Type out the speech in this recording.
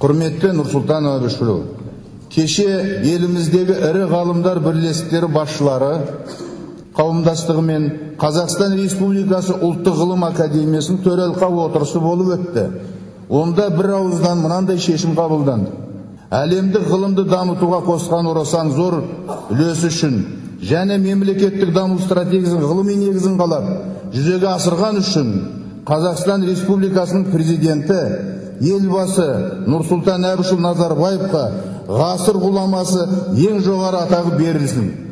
Құрметті Нұрсұлтан Әбішұлы, кеше еліміздегі ірі ғалымдар бірлестіктері басшылары қауымдастығы мен Қазақстан Республикасы ұлттық ғылым академиясының төралқа отырысы болып өтті. Онда бір ауыздан мынандай шешім қабылданды. Әлемдік ғылымды дамытуға қосқан орасан зор үлесі үшін және мемлекеттік даму стратегиясының ғылыми негізін қалап жүзеге асырған үшін Қазақстан Республикасының президенті елбасы Нұрсұлтан Әбішұлы Назарбаевқа ғасыр ғұламасы ең жоғары атағы берілсін.